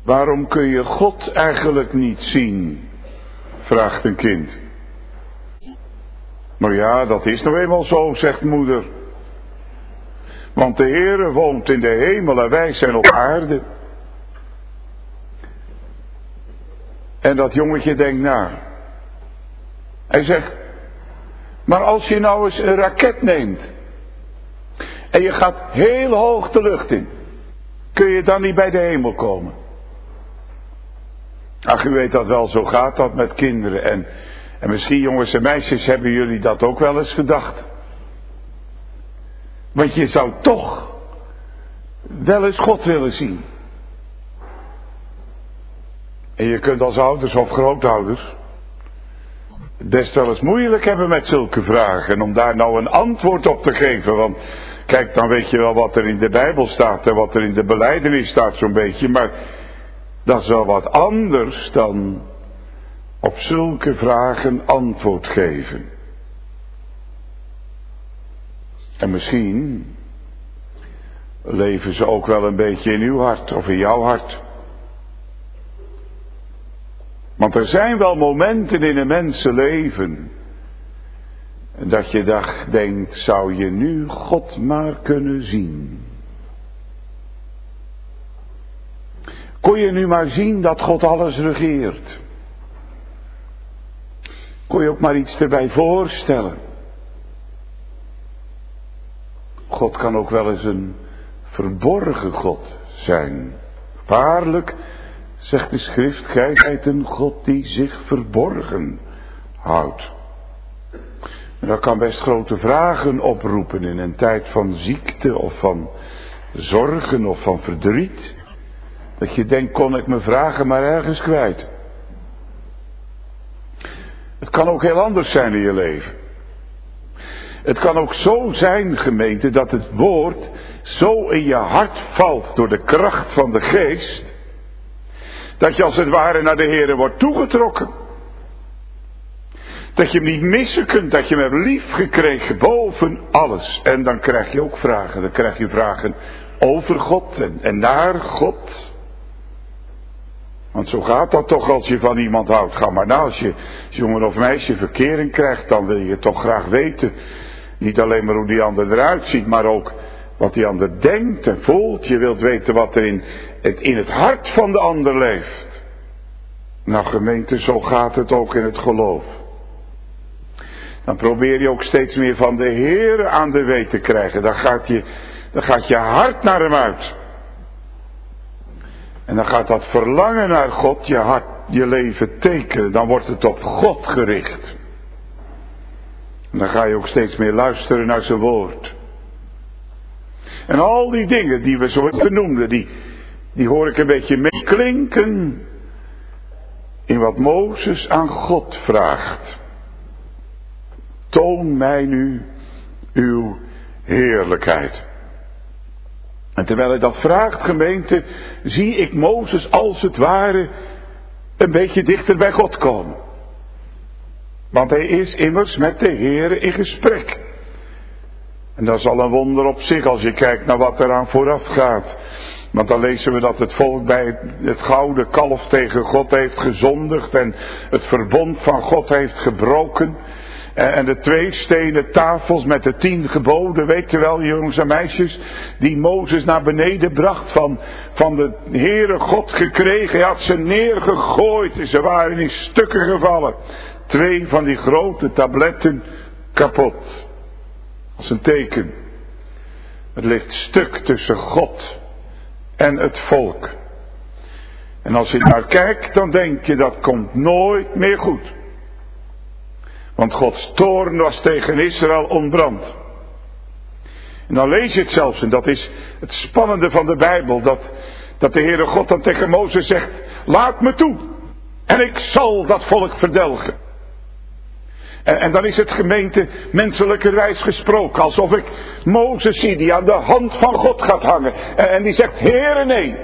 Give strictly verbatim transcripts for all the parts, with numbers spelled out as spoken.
Waarom kun je God eigenlijk niet zien? Vraagt een kind. Nou ja, dat is nou eenmaal zo, zegt moeder. Want de Heere woont in de hemel en wij zijn op aarde. En dat jongetje denkt na. Hij zegt, maar als je nou eens een raket neemt en je gaat heel hoog de lucht in, kun je dan niet bij de hemel komen? Ach, u weet dat wel, zo gaat dat met kinderen. En, en misschien, jongens en meisjes, hebben jullie dat ook wel eens gedacht. Want je zou toch wel eens God willen zien. En je kunt als ouders of grootouders het best wel eens moeilijk hebben met zulke vragen. Om daar nou een antwoord op te geven. Want kijk, dan weet je wel wat er in de Bijbel staat en wat er in de belijdenis staat zo'n beetje. Maar dat is wel wat anders dan op zulke vragen antwoord geven. En misschien leven ze ook wel een beetje in uw hart of in jouw hart. Want er zijn wel momenten in een mensenleven dat je dacht, denkt, zou je nu God maar kunnen zien? Kon je nu maar zien dat God alles regeert? Kon je ook maar iets erbij voorstellen? God kan ook wel eens een verborgen God zijn. Waarlijk, zegt de schrift, gij zijt een God die zich verborgen houdt. En dat kan best grote vragen oproepen in een tijd van ziekte of van zorgen of van verdriet. Dat je denkt, kon ik mijn vragen maar ergens kwijt. Het kan ook heel anders zijn in je leven. Het kan ook zo zijn, gemeente, dat het woord zo in je hart valt door de kracht van de geest, dat je als het ware naar de Heere wordt toegetrokken. Dat je hem niet missen kunt, dat je hem hebt lief gekregen boven alles. En dan krijg je ook vragen, dan krijg je vragen over God en, en naar God. Want zo gaat dat toch als je van iemand houdt. Ga maar na, als je als jongen of meisje verkering krijgt, dan wil je toch graag weten. Niet alleen maar hoe die ander eruit ziet, maar ook wat die ander denkt en voelt. Je wilt weten wat er in het, in het hart van de ander leeft. Nou gemeente, zo gaat het ook in het geloof. Dan probeer je ook steeds meer van de Heere aan de weet te krijgen. Dan gaat je, dan gaat je hart naar hem uit. En dan gaat dat verlangen naar God je hart, je leven tekenen. Dan wordt het op God gericht. En dan ga je ook steeds meer luisteren naar zijn woord. En al die dingen die we zo benoemden, die, die hoor ik een beetje meeklinken in wat Mozes aan God vraagt. Toon mij nu uw heerlijkheid. En terwijl hij dat vraagt, gemeente, zie ik Mozes als het ware een beetje dichter bij God komen. Want hij is immers met de Heere in gesprek. En dat is al een wonder op zich als je kijkt naar wat eraan vooraf gaat. Want dan lezen we dat het volk bij het gouden kalf tegen God heeft gezondigd en het verbond van God heeft gebroken. En de twee stenen tafels met de tien geboden, weet je wel, jongens en meisjes, die Mozes naar beneden bracht, van, van de Heere God gekregen. Hij had ze neergegooid en ze waren in stukken gevallen. Twee van die grote tabletten kapot. Als een teken. Het ligt stuk tussen God en het volk. En als je naar kijkt, dan denk je dat komt nooit meer goed. Want Gods toorn was tegen Israël ontbrand. En dan lees je het zelfs, en dat is het spannende van de Bijbel, dat, dat de Heere God dan tegen Mozes zegt, laat me toe, en ik zal dat volk verdelgen. En, en dan is het, gemeente, menselijkerwijs gesproken, alsof ik Mozes zie die aan de hand van God gaat hangen. En, en die zegt, Heere nee.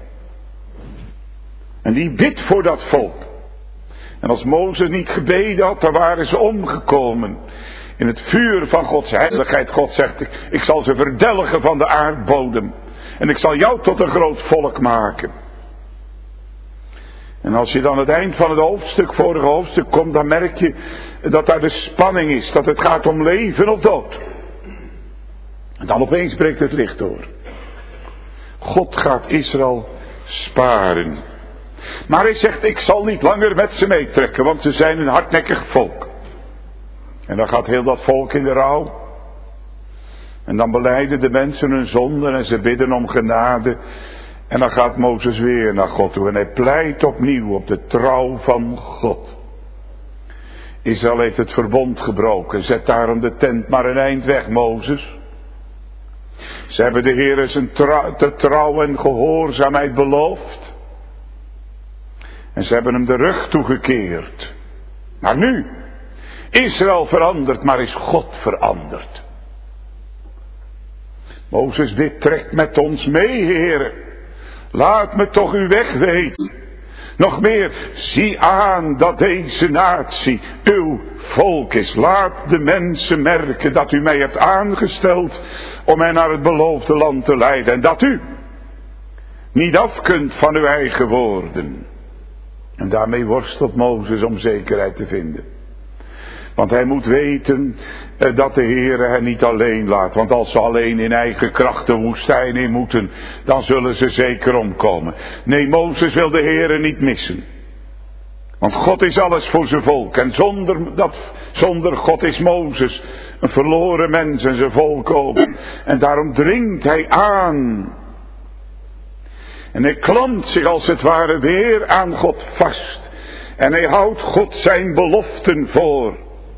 En die bidt voor dat volk. En als Mozes niet gebeden had, dan waren ze omgekomen. In het vuur van Gods heiligheid. God zegt, ik, ik zal ze verdelgen van de aardbodem. En ik zal jou tot een groot volk maken. En als je dan het eind van het hoofdstuk, vorige hoofdstuk komt, dan merk je dat daar de spanning is. Dat het gaat om leven of dood. En dan opeens breekt het licht door. God gaat Israël sparen. Maar hij zegt, ik zal niet langer met ze meetrekken, want ze zijn een hardnekkig volk. En dan gaat heel dat volk in de rouw. En dan belijden de mensen hun zonden en ze bidden om genade. En dan gaat Mozes weer naar God toe en hij pleit opnieuw op de trouw van God. Israël heeft het verbond gebroken. Zet daarom de tent maar een eind weg, Mozes. Ze hebben de Heere zijn trouw, de trouw en gehoorzaamheid beloofd. En ze hebben hem de rug toegekeerd. Maar nu, Israël verandert, maar is God veranderd. Mozes, dit trekt met ons mee, Heere. Laat me toch uw weg weten. Nog meer, zie aan dat deze natie uw volk is. Laat de mensen merken dat u mij hebt aangesteld om hen naar het beloofde land te leiden. En dat u niet af kunt van uw eigen woorden. En daarmee worstelt Mozes om zekerheid te vinden. Want hij moet weten eh, dat de Heere hen niet alleen laat. Want als ze alleen in eigen kracht de woestijn in moeten, dan zullen ze zeker omkomen. Nee, Mozes wil de Heere niet missen. Want God is alles voor zijn volk. En zonder, dat, zonder God is Mozes een verloren mens en zijn volk ook. En daarom dringt hij aan. En hij klampt zich als het ware weer aan God vast. En hij houdt God zijn beloften voor.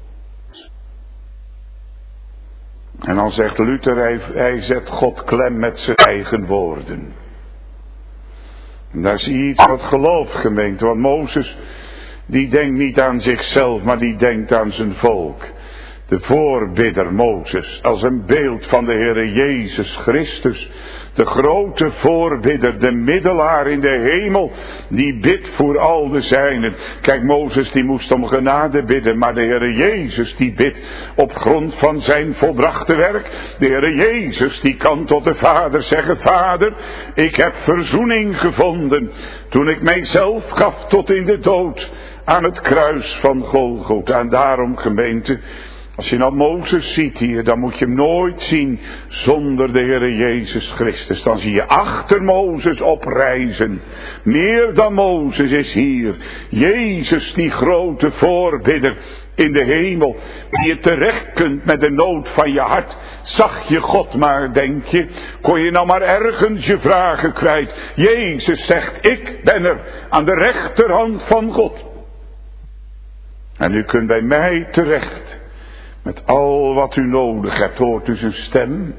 En dan zegt Luther, hij, hij zet God klem met zijn eigen woorden. En daar zie je iets van het geloof, gemeente. Want Mozes, die denkt niet aan zichzelf, maar die denkt aan zijn volk. De voorbidder Mozes, als een beeld van de Heere Jezus Christus. De grote voorbidder, de middelaar in de hemel, die bidt voor al de zijnen. Kijk, Mozes die moest om genade bidden, maar de Heere Jezus die bidt op grond van zijn volbrachte werk. De Heere Jezus die kan tot de Vader zeggen, Vader, ik heb verzoening gevonden toen ik mijzelf gaf tot in de dood aan het kruis van Golgotha. En daarom, gemeente, als je nou Mozes ziet hier, dan moet je hem nooit zien zonder de Heere Jezus Christus. Dan zie je achter Mozes oprijzen. Meer dan Mozes is hier. Jezus, die grote voorbidder in de hemel. Die je terecht kunt met de nood van je hart. Zag je God maar, denk je. Kon je nou maar ergens je vragen kwijt. Jezus zegt, ik ben er aan de rechterhand van God. En u kunt bij mij terecht. Met al wat u nodig hebt, hoort u zijn stem.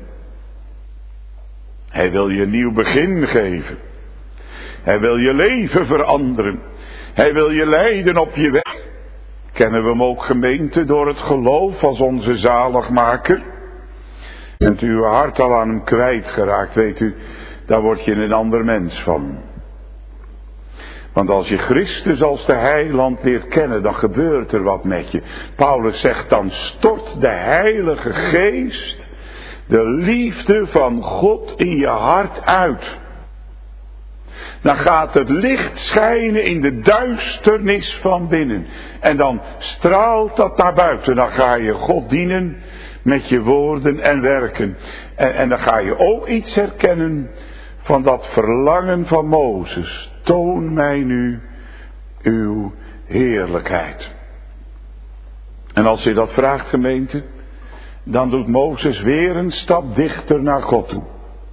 Hij wil je een nieuw begin geven. Hij wil je leven veranderen. Hij wil je leiden op je weg. Kennen we hem ook, gemeente, door het geloof als onze zaligmaker? Bent u uw hart al aan hem kwijtgeraakt, weet u, daar word je een ander mens van. Want als je Christus als de heiland leert kennen, dan gebeurt er wat met je. Paulus zegt, dan stort de Heilige Geest de liefde van God in je hart uit. Dan gaat het licht schijnen in de duisternis van binnen. En dan straalt dat naar buiten. Dan ga je God dienen met je woorden en werken. En, en dan ga je ook iets herkennen van dat verlangen van Mozes. Toon mij nu uw heerlijkheid. En als je dat vraagt, gemeente, dan doet Mozes weer een stap dichter naar God toe.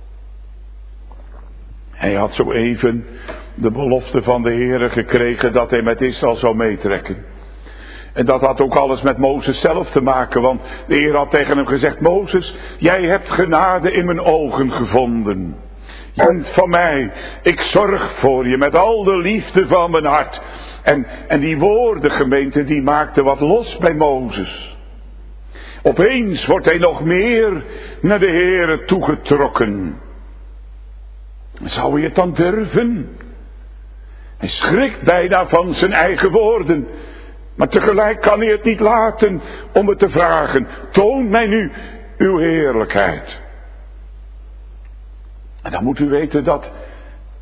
Hij had zo even de belofte van de Heere gekregen dat hij met Israël zou meetrekken. En dat had ook alles met Mozes zelf te maken, want de Heer had tegen hem gezegd, Mozes, jij hebt genade in mijn ogen gevonden. Je bent van mij, ik zorg voor je met al de liefde van mijn hart. En, en die woorden, gemeente, die maakten wat los bij Mozes. Opeens wordt hij nog meer naar de Heere toegetrokken. Zou hij het dan durven? Hij schrikt bijna van zijn eigen woorden. Maar tegelijk kan hij het niet laten om het te vragen. Toon mij nu uw heerlijkheid. En dan moet u weten dat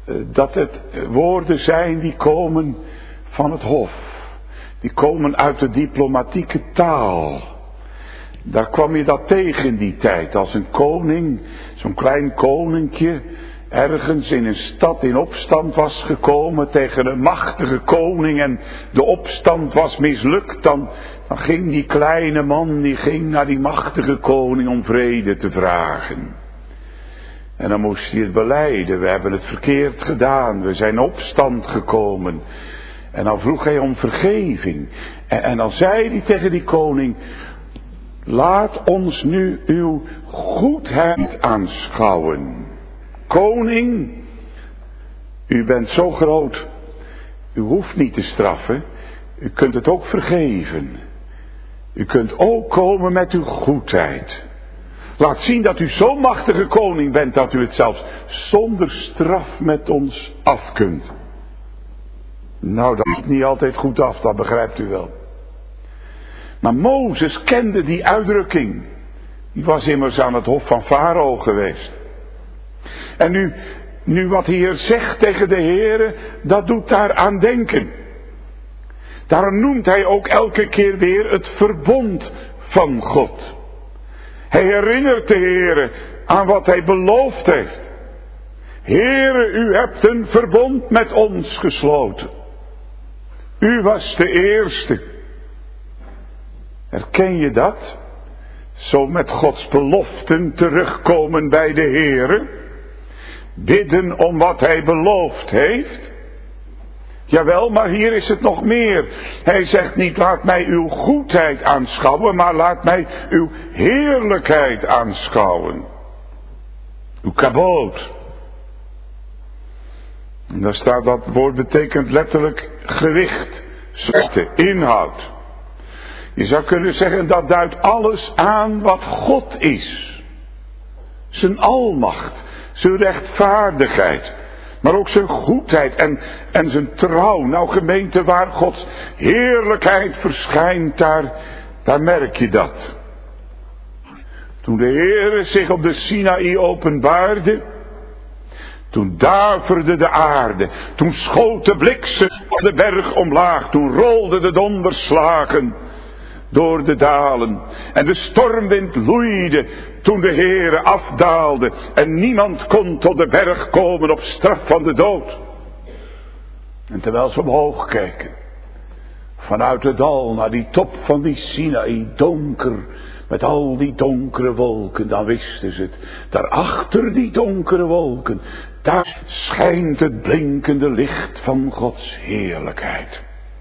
dat het woorden zijn die komen van het hof. Die komen uit de diplomatieke taal. Daar kwam je dat tegen in die tijd. Als een koning, zo'n klein koninkje, ergens in een stad in opstand was gekomen tegen een machtige koning en de opstand was mislukt, dan, dan ging die kleine man, die ging naar die machtige koning om vrede te vragen. En dan moest hij het belijden, we hebben het verkeerd gedaan, we zijn in opstand gekomen. En dan vroeg hij om vergeving. En, en dan zei hij tegen die koning, laat ons nu uw goedheid aanschouwen. Koning, u bent zo groot, u hoeft niet te straffen, u kunt het ook vergeven. U kunt ook komen met uw goedheid. Laat zien dat u zo'n machtige koning bent dat u het zelfs zonder straf met ons af kunt. Nou, dat is niet altijd goed af, dat begrijpt u wel. Maar Mozes kende die uitdrukking. Die was immers aan het hof van Farao geweest. En nu, nu wat hij hier zegt tegen de Heere, dat doet daar aan denken. Daarom noemt hij ook elke keer weer het verbond van God. Hij herinnert de Heere aan wat hij beloofd heeft. Heere, u hebt een verbond met ons gesloten. U was de eerste. Herken je dat? Zo met Gods beloften terugkomen bij de Heere. Bidden om wat hij beloofd heeft. Jawel, maar hier is het nog meer. Hij zegt niet, laat mij uw goedheid aanschouwen, maar laat mij uw heerlijkheid aanschouwen. Uw kaboot. En daar staat dat woord betekent letterlijk gewicht, zwaarte, inhoud. Je zou kunnen zeggen dat duidt alles aan wat God is. Zijn almacht, zijn rechtvaardigheid, maar ook zijn goedheid en, en zijn trouw. Nou gemeente, waar Gods heerlijkheid verschijnt, daar, daar merk je dat. Toen de Heere zich op de Sinaï openbaarde, toen daverde de aarde, toen schoot de bliksem de berg omlaag, toen rolden de donderslagen door de dalen. En de stormwind loeide toen de Heere afdaalde. En niemand kon tot de berg komen op straf van de dood. En terwijl ze omhoog keken, vanuit het dal naar die top van die Sinaï, donker, met al die donkere wolken, dan wisten ze het. Daarachter die donkere wolken, daar schijnt het blinkende licht van Gods heerlijkheid.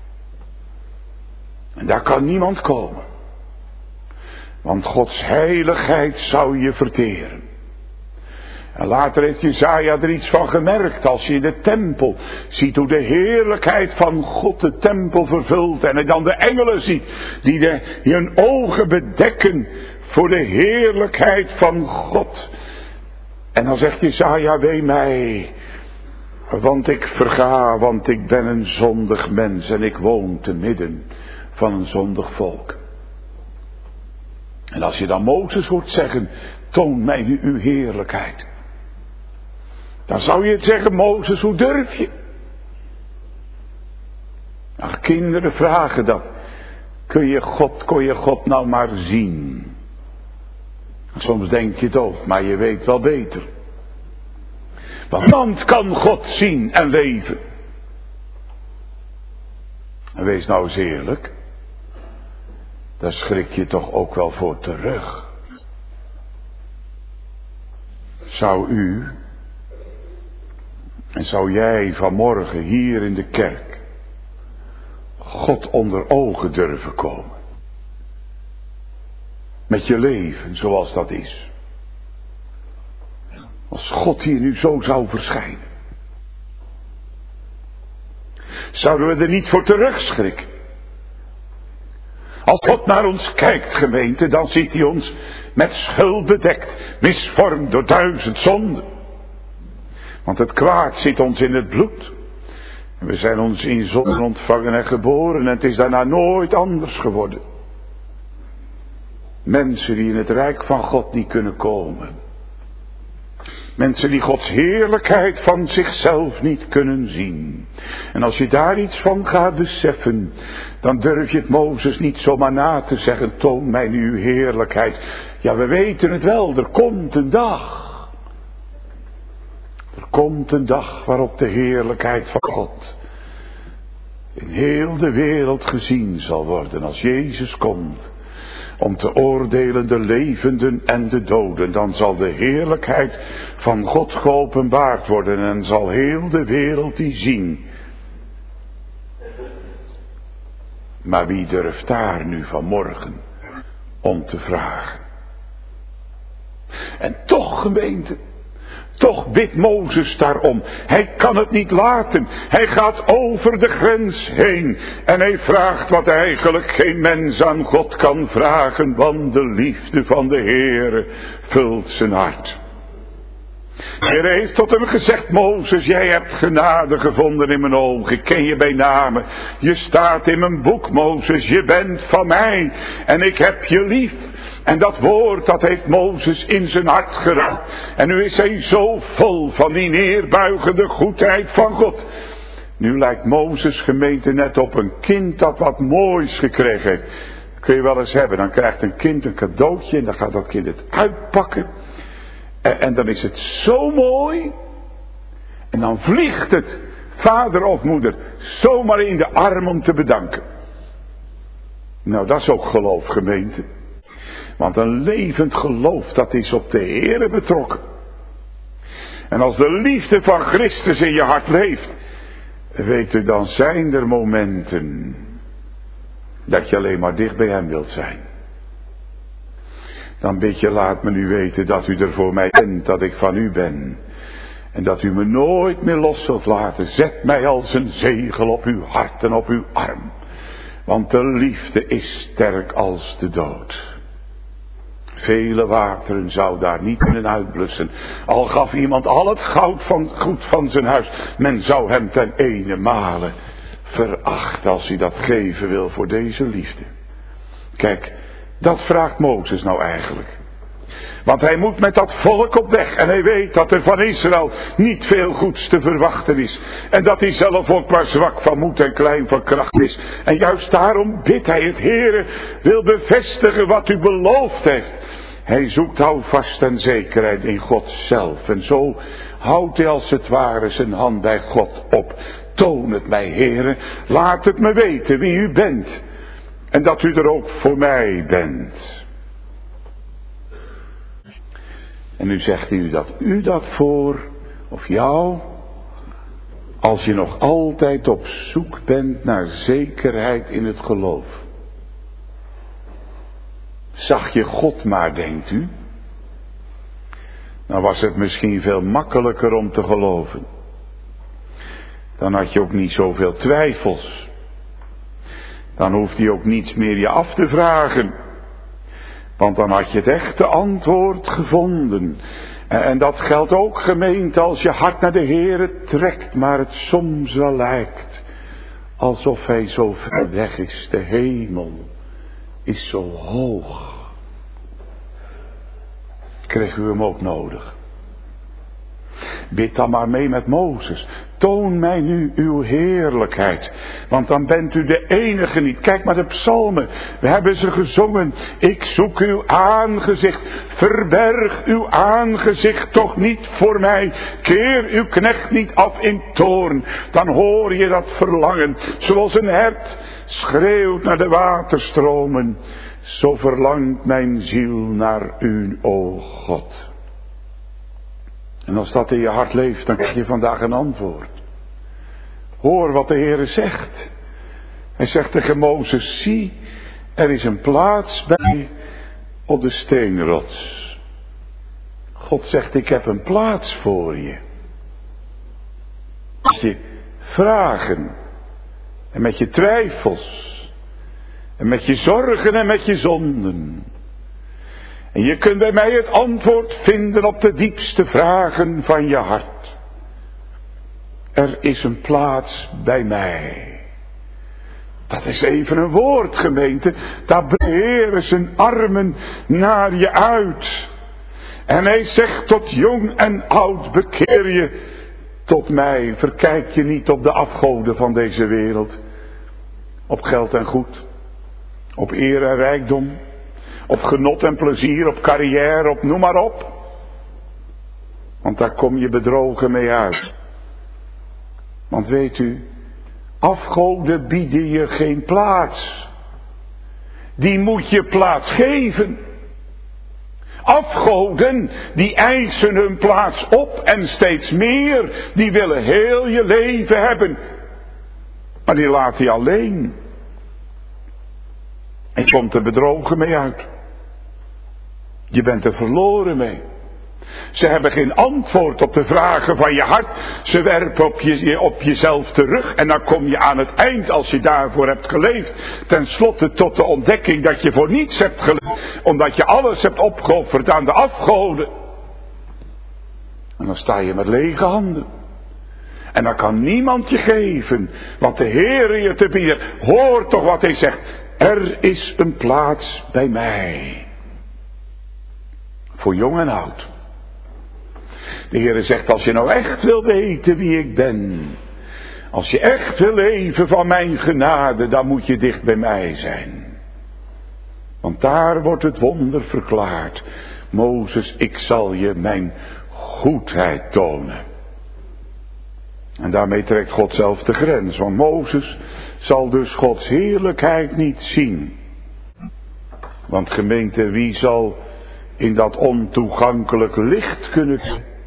En daar kan niemand komen. Want Gods heiligheid zou je verteren. En later heeft Jesaja er iets van gemerkt. Als je de tempel ziet, hoe de heerlijkheid van God de tempel vervult. En hij dan de engelen ziet die, de, die hun ogen bedekken voor de heerlijkheid van God. En dan zegt Jesaja, wee mij. Want ik verga, want ik ben een zondig mens en ik woon te midden van een zondig volk. En als je dan Mozes hoort zeggen, toon mij nu uw heerlijkheid. Dan zou je het zeggen, Mozes, hoe durf je? Ach, kinderen vragen dat. Kun je God, kon je God nou maar zien? Soms denk je het ook, maar je weet wel beter. Want niemand kan God zien en leven. En wees nou eens eerlijk. Daar schrik je toch ook wel voor terug. Zou u en zou jij vanmorgen hier in de kerk God onder ogen durven komen? Met je leven zoals dat is. Als God hier nu zo zou verschijnen. Zouden we er niet voor terugschrikken? Als God naar ons kijkt, gemeente, dan ziet hij ons met schuld bedekt, misvormd door duizend zonden. Want het kwaad zit ons in het bloed. En we zijn ons in zonde ontvangen en geboren en het is daarna nooit anders geworden. Mensen die in het rijk van God niet kunnen komen. Mensen die Gods heerlijkheid van zichzelf niet kunnen zien. En als je daar iets van gaat beseffen, dan durf je het Mozes niet zomaar na te zeggen, toon mij nu uw heerlijkheid. Ja, we weten het wel, er komt een dag. Er komt een dag waarop de heerlijkheid van God in heel de wereld gezien zal worden als Jezus komt. Om te oordelen de levenden en de doden. Dan zal de heerlijkheid van God geopenbaard worden. En zal heel de wereld die zien. Maar wie durft daar nu vanmorgen om te vragen? En toch, gemeente. Toch bidt Mozes daarom. Hij kan het niet laten. Hij gaat over de grens heen. En hij vraagt wat eigenlijk geen mens aan God kan vragen. Want de liefde van de Heere vult zijn hart. De Heer heeft tot hem gezegd, Mozes, jij hebt genade gevonden in mijn ogen. Ik ken je bij name. Je staat in mijn boek, Mozes. Je bent van mij. En ik heb je lief. En dat woord, dat heeft Mozes in zijn hart geraakt. En nu is hij zo vol van die neerbuigende goedheid van God. Nu lijkt Mozes, gemeente, net op een kind dat wat moois gekregen heeft. Dat kun je wel eens hebben. Dan krijgt een kind een cadeautje en dan gaat dat kind het uitpakken. En, en dan is het zo mooi. En dan vliegt het vader of moeder zomaar in de arm om te bedanken. Nou, dat is ook geloof, gemeente. Want een levend geloof, dat is op de Heere betrokken. En als de liefde van Christus in je hart leeft, weet u, dan zijn er momenten dat je alleen maar dicht bij hem wilt zijn. Dan bid je, laat me nu weten dat u er voor mij bent, dat ik van u ben. En dat u me nooit meer los zult laten. Zet mij als een zegel op uw hart en op uw arm. Want de liefde is sterk als de dood. Vele wateren zou daar niet kunnen uitblussen. Al gaf iemand al het goud van, goed van zijn huis. Men zou hem ten ene male verachten als hij dat geven wil voor deze liefde. Kijk, dat vraagt Mozes nou eigenlijk. Want hij moet met dat volk op weg. En hij weet dat er van Israël niet veel goeds te verwachten is. En dat hij zelf ook maar zwak van moed en klein van kracht is. En juist daarom bidt hij het Heere wil bevestigen wat u beloofd heeft. Hij zoekt houvast en zekerheid in God zelf. En zo houdt hij als het ware zijn hand bij God op. Toon het mij, Heere. Laat het me weten wie u bent. En dat u er ook voor mij bent. En nu zegt u dat u dat voor, of jou, als je nog altijd op zoek bent naar zekerheid in het geloof. Zag je God maar, denkt u? Dan was het misschien veel makkelijker om te geloven. Dan had je ook niet zoveel twijfels. Dan hoeft hij ook niets meer je af te vragen. Want dan had je het echte antwoord gevonden. En, en dat geldt ook, gemeente, als je hart naar de Heere trekt, maar het soms wel lijkt alsof hij zo ver weg is. De hemel is zo hoog. Kreeg u hem ook nodig? Bid dan maar mee met Mozes. Toon mij nu uw heerlijkheid. Want dan bent u de enige niet. Kijk maar de psalmen. We hebben ze gezongen. Ik zoek uw aangezicht. Verberg uw aangezicht toch niet voor mij. Keer uw knecht niet af in toorn. Dan hoor je dat verlangen. Zoals een hert schreeuwt naar de waterstromen. Zo verlangt mijn ziel naar u, o God. En als dat in je hart leeft, dan krijg je vandaag een antwoord. Hoor wat de Heere zegt. Hij zegt tegen Mozes, zie, er is een plaats bij op de steenrots. God zegt, ik heb een plaats voor je. Met je vragen en met je twijfels en met je zorgen en met je zonden. En je kunt bij mij het antwoord vinden op de diepste vragen van je hart. Er is een plaats bij mij. Dat is even een woord, gemeente. Daar breiden zijn armen naar je uit. En hij zegt tot jong en oud, bekeer je tot mij. Verkijk je niet op de afgoden van deze wereld. Op geld en goed. Op eer en rijkdom. Op genot en plezier. Op carrière. Op noem maar op. Want daar kom je bedrogen mee uit. Want weet u, afgoden bieden je geen plaats. Die moet je plaats geven. Afgoden, die eisen hun plaats op en steeds meer. Die willen heel je leven hebben. Maar die laat je alleen. En je komt er bedrogen mee uit. Je bent er verloren mee. Ze hebben geen antwoord op de vragen van je hart. Ze werpen op, je, op jezelf terug. En dan kom je aan het eind, als je daarvoor hebt geleefd, tenslotte tot de ontdekking dat je voor niets hebt geleefd. Omdat je alles hebt opgeofferd aan de afgoden. En dan sta je met lege handen. En dan kan niemand je geven wat de Heer je te bieden. Hoor toch wat hij zegt. Er is een plaats bij mij. Voor jong en oud. De Heer zegt, als je nou echt wil weten wie ik ben. Als je echt wil leven van mijn genade, dan moet je dicht bij mij zijn. Want daar wordt het wonder verklaard. Mozes, ik zal je mijn goedheid tonen. En daarmee trekt God zelf de grens. Want Mozes zal dus Gods heerlijkheid niet zien. Want gemeente, wie zal in dat ontoegankelijk licht kunnen...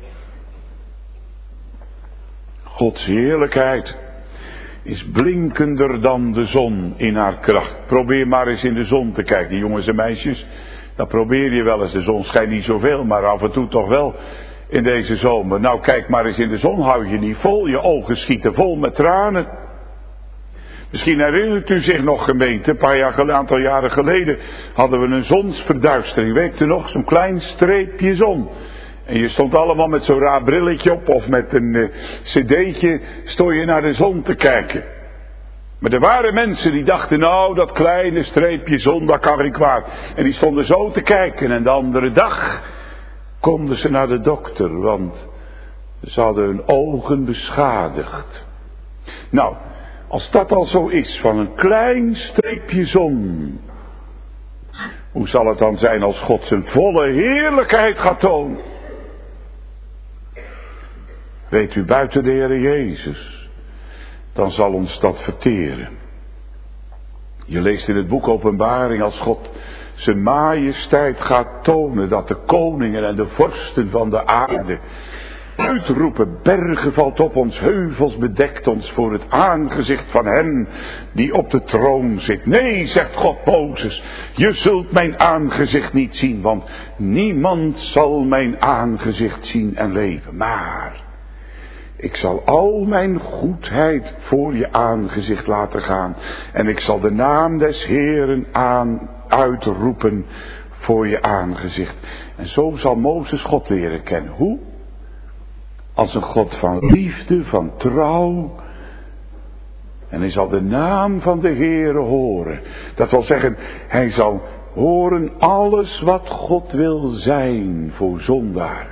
Gods heerlijkheid is blinkender dan de zon in haar kracht. Probeer maar eens in de zon te kijken, jongens en meisjes. Dan probeer je wel eens. De zon schijnt niet zoveel, maar af en toe toch wel in deze zomer. Nou, kijk maar eens in de zon, hou je niet vol. Je ogen schieten vol met tranen. Misschien herinnert u zich nog, gemeente, een paar jaar, een aantal jaren geleden hadden we een zonsverduistering. Weet u nog, zo'n klein streepje zon. En je stond allemaal met zo'n raar brilletje op of met een uh, cd'tje stond je naar de zon te kijken. Maar er waren mensen die dachten, nou dat kleine streepje zon, dat kan geen kwaad. En die stonden zo te kijken en de andere dag konden ze naar de dokter, want ze hadden hun ogen beschadigd. Nou, als dat al zo is, van een klein streepje zon, hoe zal het dan zijn als God zijn volle heerlijkheid gaat tonen? Weet u, buiten de Heer Jezus, dan zal ons dat verteren. Je leest in het boek Openbaring, als God zijn majesteit gaat tonen, dat de koningen en de vorsten van de aarde uitroepen, bergen valt op ons, heuvels bedekt ons voor het aangezicht van hem die op de troon zit. Nee, zegt God Mozes, je zult mijn aangezicht niet zien, want niemand zal mijn aangezicht zien en leven. Maar ik zal al mijn goedheid voor je aangezicht laten gaan. En ik zal de naam des Heeren aan, uitroepen voor je aangezicht. En zo zal Mozes God leren kennen. Hoe? Als een God van liefde, van trouw. En hij zal de naam van de Heere horen. Dat wil zeggen, hij zal horen alles wat God wil zijn voor zondaar.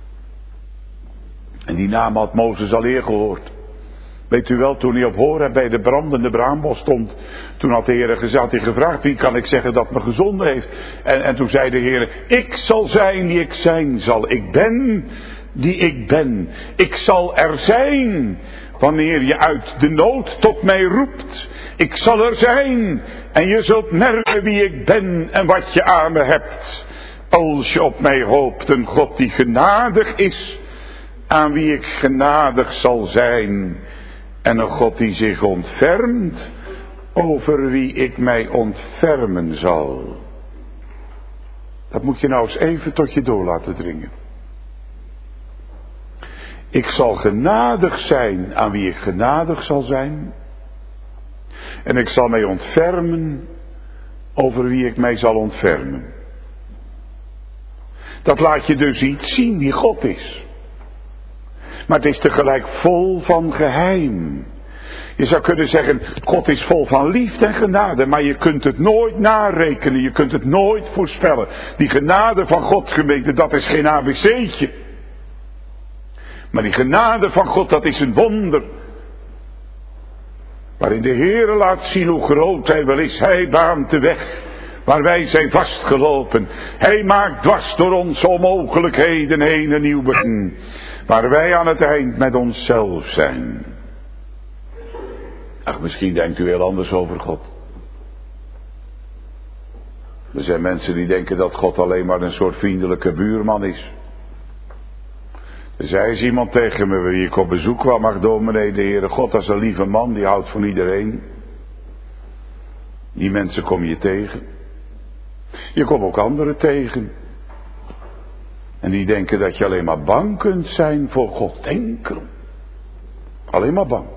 En die naam had Mozes al eer gehoord. Weet u wel, toen hij op Horeb bij de brandende braambos stond, toen had de Heer gezegd, had hij gevraagd, wie kan ik zeggen dat me gezonden heeft? En, en toen zei de Heer, ik zal zijn die ik zijn zal. Ik ben die ik ben. Ik zal er zijn wanneer je uit de nood tot mij roept. Ik zal er zijn en je zult merken wie ik ben en wat je aan me hebt. Als je op mij hoopt, een God die genadig is, aan wie ik genadig zal zijn. En een God die zich ontfermt, over wie ik mij ontfermen zal. Dat moet je nou eens even tot je door laten dringen. Ik zal genadig zijn aan wie ik genadig zal zijn. En ik zal mij ontfermen over wie ik mij zal ontfermen. Dat laat je dus iets zien wie God is. Maar het is tegelijk vol van geheim. Je zou kunnen zeggen, God is vol van liefde en genade, maar je kunt het nooit narekenen, je kunt het nooit voorspellen. Die genade van God, gemeente, dat is geen A B C'tje. Maar die genade van God, dat is een wonder. Waarin de Heere laat zien hoe groot Hij wel is. Hij baant de weg waar wij zijn vastgelopen. Hij maakt dwars door onze onmogelijkheden heen een nieuw begin. Waar wij aan het eind met onszelf zijn. Ach, misschien denkt u heel anders over God. Er zijn mensen die denken dat God alleen maar een soort vriendelijke buurman is. Er zei eens iemand tegen me, wie ik op bezoek kwam, ach dominee, de Heere God, dat is een lieve man, die houdt van iedereen. Die mensen kom je tegen. Je komt ook anderen tegen. En die denken dat je alleen maar bang kunt zijn voor God. Denk erom. Alleen maar bang.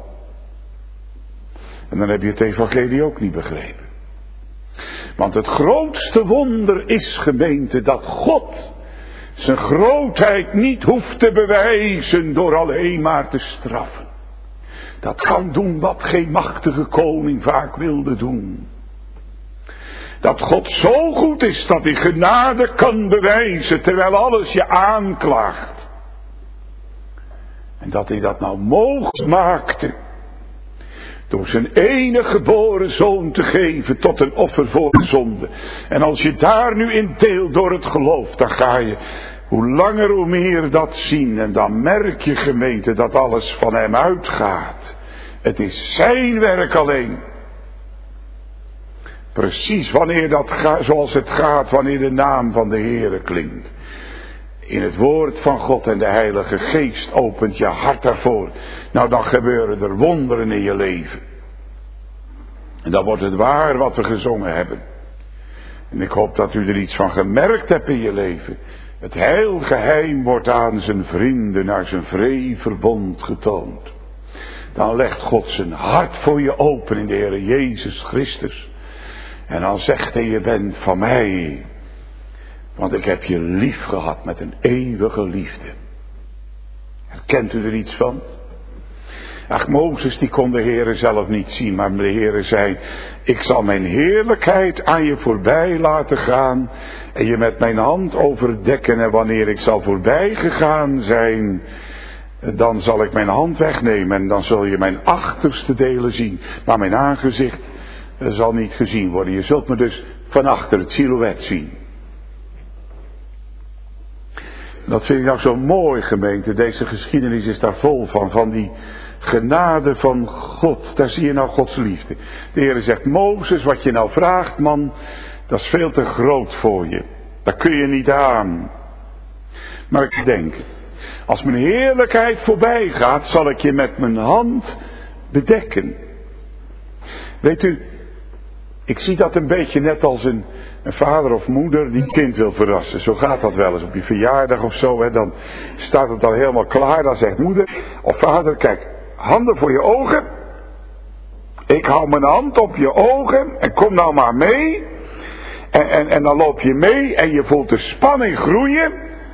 En dan heb je het evangelie ook niet begrepen. Want het grootste wonder is, gemeente, dat God zijn grootheid niet hoeft te bewijzen door alleen maar te straffen. Dat kan doen wat geen machtige koning vaak wilde doen. Dat God zo goed is dat hij genade kan bewijzen terwijl alles je aanklaagt. En dat hij dat nou mogelijk maakte door zijn enige geboren zoon te geven tot een offer voor de zonde. En als je daar nu in deelt door het geloof, dan ga je hoe langer hoe meer dat zien. En dan merk je, gemeente, dat alles van hem uitgaat. Het is zijn werk alleen. Precies wanneer dat gaat, zoals het gaat wanneer de naam van de Heere klinkt. In het woord van God en de Heilige Geest opent je hart daarvoor. Nou, dan gebeuren er wonderen in je leven. En dan wordt het waar wat we gezongen hebben. En ik hoop dat u er iets van gemerkt hebt in je leven. Het heilgeheim wordt aan zijn vrienden naar zijn vree verbond getoond. Dan legt God zijn hart voor je open in de Heer Jezus Christus. En dan zegt hij, je bent van mij. Want ik heb je lief gehad met een eeuwige liefde. Herkent u er iets van? Ach, Mozes die kon de Heere zelf niet zien. Maar de Heere zei, ik zal mijn heerlijkheid aan je voorbij laten gaan. En je met mijn hand overdekken. En wanneer ik zal voorbij gegaan zijn, dan zal ik mijn hand wegnemen. En dan zul je mijn achterste delen zien. Maar mijn aangezicht zal niet gezien worden. Je zult me dus van achter het silhouet zien. Dat vind ik nou zo mooi, gemeente. Deze geschiedenis is daar vol van. Van die genade van God. Daar zie je nou Gods liefde. De Heer zegt, Mozes, wat je nou vraagt, man, dat is veel te groot voor je. Dat kun je niet aan. Maar ik denk, als mijn heerlijkheid voorbij gaat, zal ik je met mijn hand bedekken. Weet u, ik zie dat een beetje net als een, een vader of moeder die kind wil verrassen. Zo gaat dat wel eens op je verjaardag of zo. Hè. Dan staat het al helemaal klaar. Dan zegt moeder of vader, kijk, handen voor je ogen. Ik hou mijn hand op je ogen en kom nou maar mee. En, en, en dan loop je mee en je voelt de spanning groeien.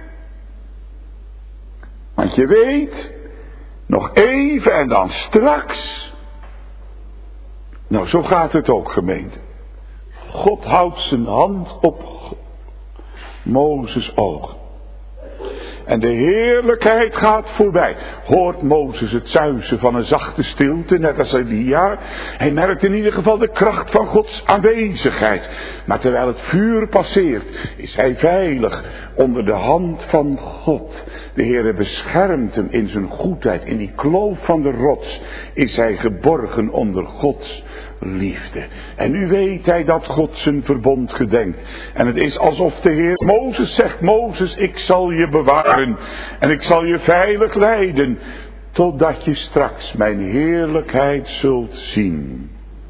Want je weet, nog even en dan straks. Nou, zo gaat het ook, gemeente. God houdt zijn hand op Mozes' ogen. En de heerlijkheid gaat voorbij. Hoort Mozes het zuizen van een zachte stilte, net als Elia? Hij merkt in ieder geval de kracht van Gods aanwezigheid. Maar terwijl het vuur passeert, is hij veilig onder de hand van God. De Heere beschermt hem in zijn goedheid. In die kloof van de rots is hij geborgen onder Gods liefde. En nu weet hij dat God zijn verbond gedenkt. En het is alsof de Heer Mozes zegt, Mozes, ik zal je bewaren. En ik zal je veilig leiden. Totdat je straks mijn heerlijkheid zult zien.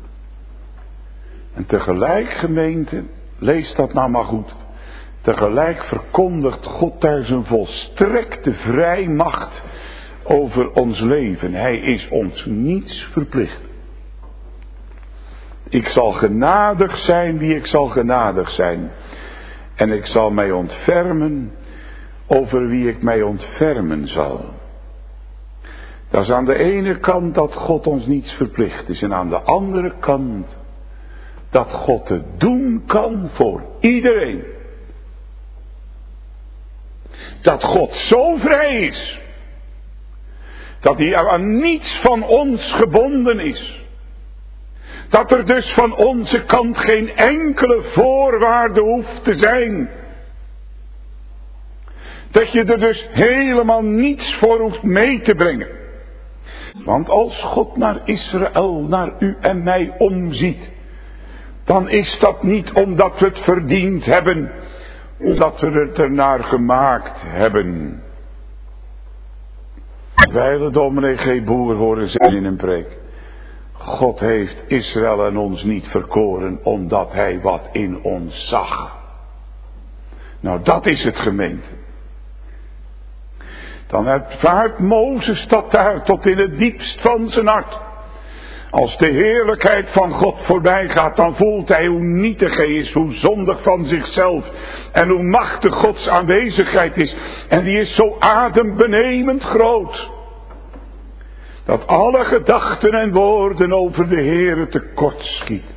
En tegelijk, gemeente, lees dat nou maar goed. Tegelijk verkondigt God daar zijn volstrekte vrijmacht over ons leven. Hij is ons niets verplicht. Ik zal genadig zijn wie ik zal genadig zijn. En ik zal mij ontfermen over wie ik mij ontfermen zal. Dat is aan de ene kant dat God ons niets verplicht is. En aan de andere kant dat God het doen kan voor iedereen. Dat God zo vrij is. Dat hij aan niets van ons gebonden is. Dat er dus van onze kant geen enkele voorwaarde hoeft te zijn. Dat je er dus helemaal niets voor hoeft mee te brengen. Want als God naar Israël, naar u en mij omziet, dan is dat niet omdat we het verdiend hebben, omdat we het ernaar gemaakt hebben. Wij dominee G. Boer horen zeggen in een preek: God heeft Israël en ons niet verkoren omdat hij wat in ons zag. Nou, dat is het, gemeente. Dan ervaart Mozes dat daar tot in het diepst van zijn hart. Als de heerlijkheid van God voorbij gaat, dan voelt hij hoe nietig hij is, hoe zondig van zichzelf en hoe machtig Gods aanwezigheid is. En die is zo adembenemend groot, dat alle gedachten en woorden over de Heere tekort schiet.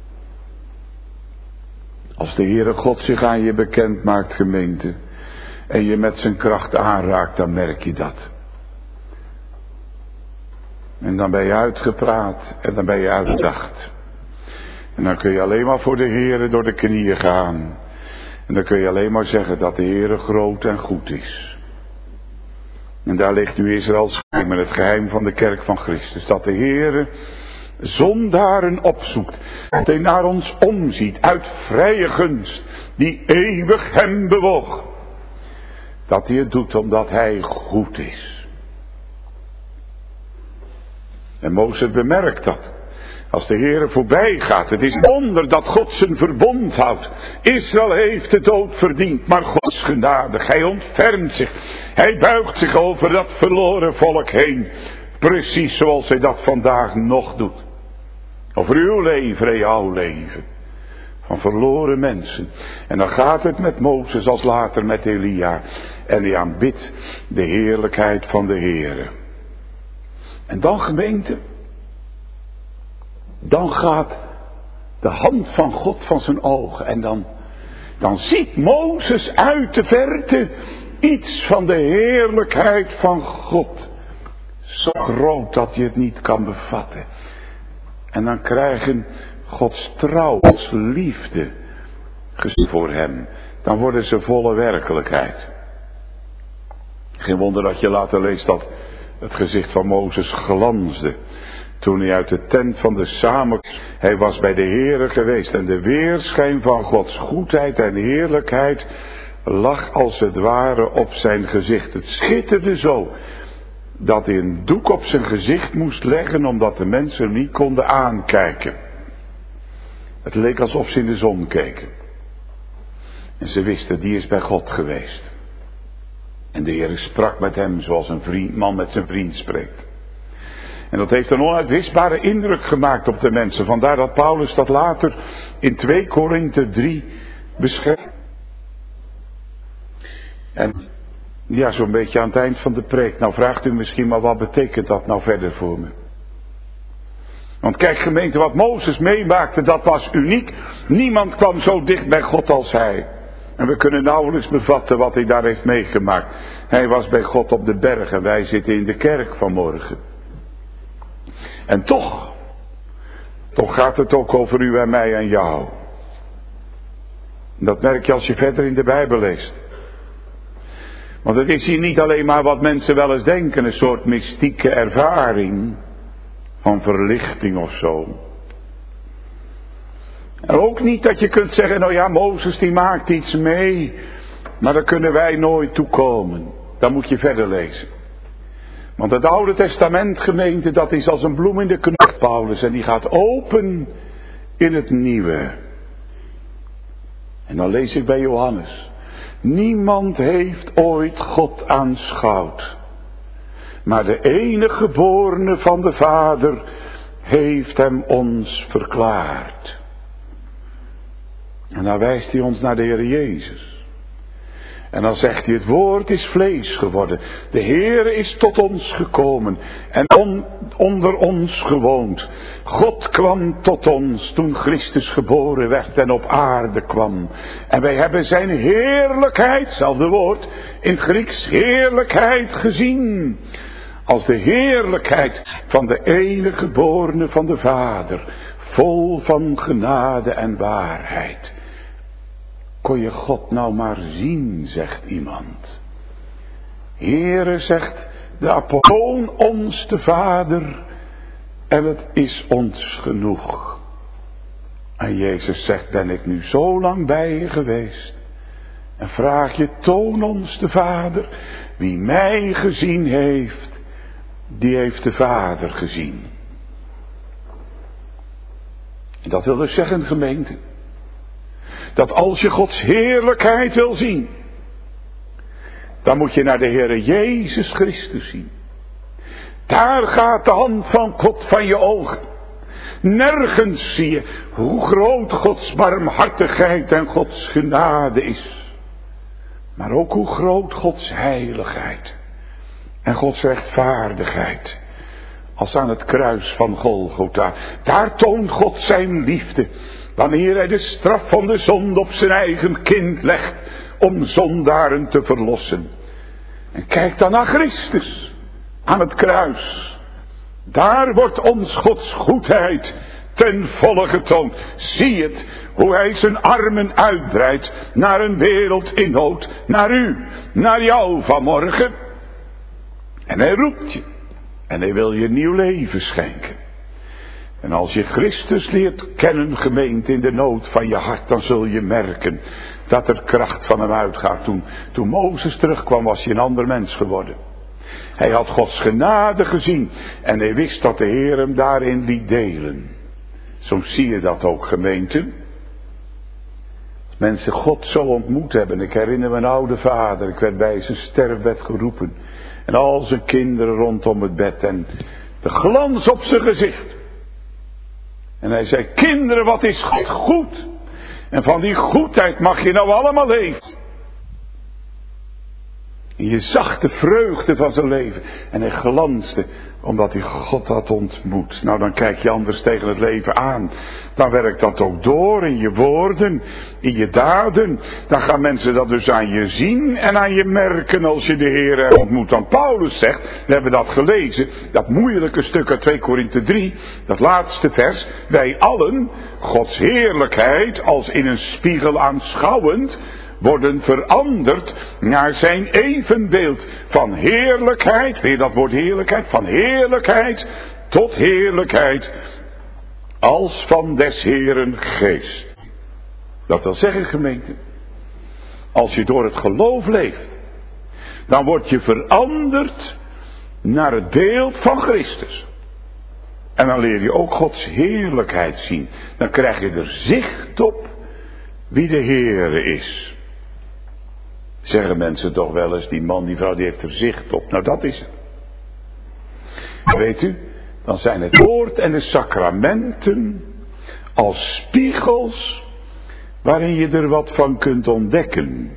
Als de Heere God zich aan je bekend maakt, gemeente, en je met zijn kracht aanraakt, dan merk je dat. En dan ben je uitgepraat en dan ben je uitgedacht. En dan kun je alleen maar voor de Heere door de knieën gaan. En dan kun je alleen maar zeggen dat de Heere groot en goed is. En daar ligt nu Israëls geheim, het geheim van de kerk van Christus. Dat de Heere zondaren opzoekt. Dat hij naar ons omziet uit vrije gunst, die eeuwig hem bewoog. Dat hij het doet omdat hij goed is. En Mozes bemerkt dat. Als de Heere voorbij gaat. Het is een wonder dat God zijn verbond houdt. Israël heeft de dood verdiend. Maar God is genadig. Hij ontfermt zich. Hij buigt zich over dat verloren volk heen. Precies zoals hij dat vandaag nog doet. Over uw leven en jouw leven. Van verloren mensen. En dan gaat het met Mozes als later met Elia. En hij aanbidt de heerlijkheid van de Heere. En dan, gemeente, dan gaat de hand van God van zijn ogen. En dan, dan ziet Mozes uit de verte iets van de heerlijkheid van God. Zo groot dat je het niet kan bevatten. En dan krijgen Gods trouw, Gods liefde voor hem. Dan worden ze volle werkelijkheid. Geen wonder dat je later leest dat het gezicht van Mozes glansde. Toen hij uit de tent van de samen... Hij was bij de Heere geweest. En de weerschijn van Gods goedheid en heerlijkheid lag als het ware op zijn gezicht. Het schitterde zo dat hij een doek op zijn gezicht moest leggen, omdat de mensen hem niet konden aankijken. Het leek alsof ze in de zon keken. En ze wisten, die is bij God geweest. En de Heer sprak met hem zoals een vriend, man met zijn vriend spreekt. En dat heeft een onuitwisbare indruk gemaakt op de mensen. Vandaar dat Paulus dat later in twee Korinthe drie beschrijft. En ja, zo'n beetje aan het eind van de preek. Nou vraagt u misschien, maar wat betekent dat nou verder voor me? Want kijk, gemeente, wat Mozes meemaakte, dat was uniek. Niemand kwam zo dicht bij God als hij. En we kunnen nauwelijks bevatten wat hij daar heeft meegemaakt. Hij was bij God op de berg en wij zitten in de kerk vanmorgen. En toch, toch gaat het ook over u en mij en jou. En dat merk je als je verder in de Bijbel leest. Want het is hier niet alleen maar wat mensen wel eens denken, een soort mystieke ervaring van verlichting of zo. En ook niet dat je kunt zeggen, nou ja, Mozes die maakt iets mee, maar daar kunnen wij nooit toe komen. Dan moet je verder lezen. Want het Oude Testament, gemeente, dat is als een bloem in de knoop, Paulus, en die gaat open in het Nieuwe. En dan lees ik bij Johannes. Niemand heeft ooit God aanschouwd, maar de enige geborene van de Vader heeft hem ons verklaard. En dan wijst hij ons naar de Heer Jezus. En dan zegt hij, het woord is vlees geworden. De Heere is tot ons gekomen en on, onder ons gewoond. God kwam tot ons toen Christus geboren werd en op aarde kwam. En wij hebben zijn heerlijkheid, hetzelfde woord, in het Grieks heerlijkheid gezien. Als de heerlijkheid van de enige geborene van de Vader, vol van genade en waarheid. Kon je God nou maar zien, zegt iemand. Heere, zegt de Apollon ons de Vader, en het is ons genoeg. En Jezus zegt, ben ik nu zo lang bij je geweest, en vraag je, toon ons de Vader. Wie mij gezien heeft, die heeft de Vader gezien. En dat wil dus zeggen, gemeente, dat als je Gods heerlijkheid wil zien, dan moet je naar de Heere Jezus Christus zien. Daar gaat de hand van God van je ogen. Nergens zie je hoe groot Gods barmhartigheid en Gods genade is. Maar ook hoe groot Gods heiligheid en Gods rechtvaardigheid. Als aan het kruis van Golgotha. Daar toont God zijn liefde. Wanneer hij de straf van de zonde op zijn eigen kind legt. Om zondaren te verlossen. En kijk dan naar Christus. Aan het kruis. Daar wordt ons Gods goedheid ten volle getoond. Zie het. Hoe hij zijn armen uitbreidt. Naar een wereld in nood. Naar u. Naar jou vanmorgen. En hij roept je. En hij wil je nieuw leven schenken. En als je Christus leert kennen, gemeente, in de nood van je hart, dan zul je merken dat er kracht van hem uitgaat. Toen, toen Mozes terugkwam, was hij een ander mens geworden. Hij had Gods genade gezien en hij wist dat de Heer hem daarin liet delen. Zo zie je dat ook, gemeente. Als mensen God zo ontmoet hebben. Ik herinner mijn oude vader, ik werd bij zijn sterfbed geroepen. En al zijn kinderen rondom het bed en de glans op zijn gezicht. En hij zei, kinderen, wat is God goed. En van die goedheid mag je nou allemaal leven. En je zag de vreugde van zijn leven. En hij glansde omdat hij God had ontmoet. Nou, dan kijk je anders tegen het leven aan. Dan werkt dat ook door in je woorden, in je daden. Dan gaan mensen dat dus aan je zien en aan je merken als je de Heer ontmoet. Dan Paulus zegt, we hebben dat gelezen, dat moeilijke stuk uit twee Korinthe drie, dat laatste vers. Wij allen, Gods heerlijkheid als in een spiegel aanschouwend, worden veranderd naar zijn evenbeeld. Van heerlijkheid, weer dat woord heerlijkheid, van heerlijkheid tot heerlijkheid, als van des Heeren geest. Dat wil zeggen, gemeente, als je door het geloof leeft, dan word je veranderd naar het beeld van Christus. En dan leer je ook Gods heerlijkheid zien. Dan krijg je er zicht op wie de Heere is. Zeggen mensen toch wel eens, die man, die vrouw, die heeft er zicht op. Nou, dat is het. Weet u, dan zijn het woord en de sacramenten als spiegels waarin je er wat van kunt ontdekken.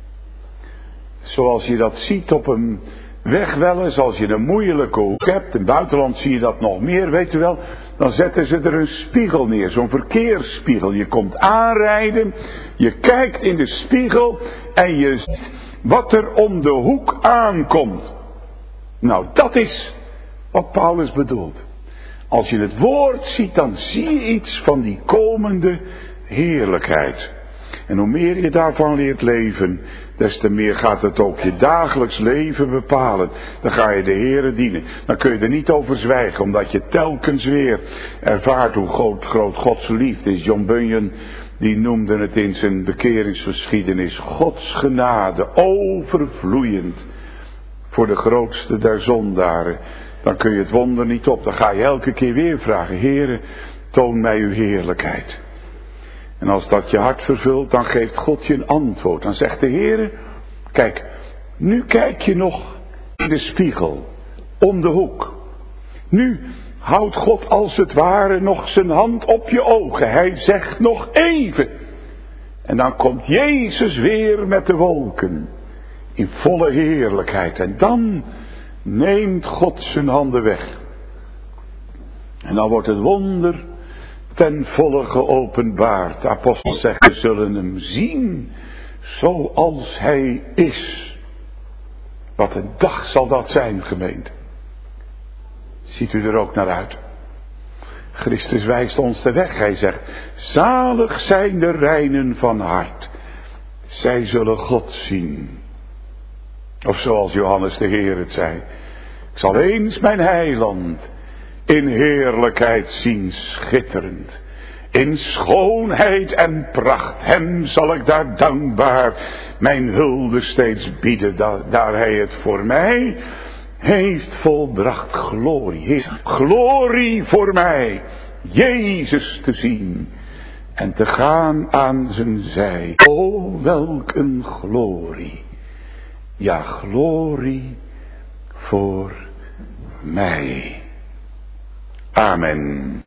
Zoals je dat ziet op een weg wel eens, als je een moeilijke hoek hebt. In het buitenland zie je dat nog meer, weet u wel. Dan zetten ze er een spiegel neer, zo'n verkeersspiegel. Je komt aanrijden, je kijkt in de spiegel en je ziet wat er om de hoek aankomt. Nou, dat is wat Paulus bedoelt. Als je het woord ziet, dan zie je iets van die komende heerlijkheid. En hoe meer je daarvan leert leven, des te meer gaat het ook je dagelijks leven bepalen. Dan ga je de Heere dienen. Dan kun je er niet over zwijgen, omdat je telkens weer ervaart hoe groot, groot Gods liefde is. John Bunyan, die noemde het in zijn bekeringsgeschiedenis Gods genade, overvloeiend voor de grootste der zondaren. Dan kun je het wonder niet op. Dan ga je elke keer weer vragen, Heere, toon mij uw heerlijkheid. En als dat je hart vervult, dan geeft God je een antwoord. Dan zegt de Heere, kijk, nu kijk je nog in de spiegel, om de hoek. Nu houdt God als het ware nog zijn hand op je ogen. Hij zegt nog even. En dan komt Jezus weer met de wolken. In volle heerlijkheid. En dan neemt God zijn handen weg. En dan wordt het wonder ten volle geopenbaard. De apostelen zeggen, we zullen hem zien zoals hij is. Wat een dag zal dat zijn, gemeente. Ziet u er ook naar uit? Christus wijst ons de weg. Hij zegt, zalig zijn de reinen van hart. Zij zullen God zien. Of zoals Johannes de Heer het zei. Ik zal eens mijn heiland in heerlijkheid zien schitterend. In schoonheid en pracht, hem zal ik daar dankbaar mijn hulde steeds bieden, daar, daar hij het voor mij heeft volbracht. Glorie, glorie voor mij, Jezus te zien en te gaan aan zijn zij. O, welk een glorie, ja, glorie voor mij. Amen.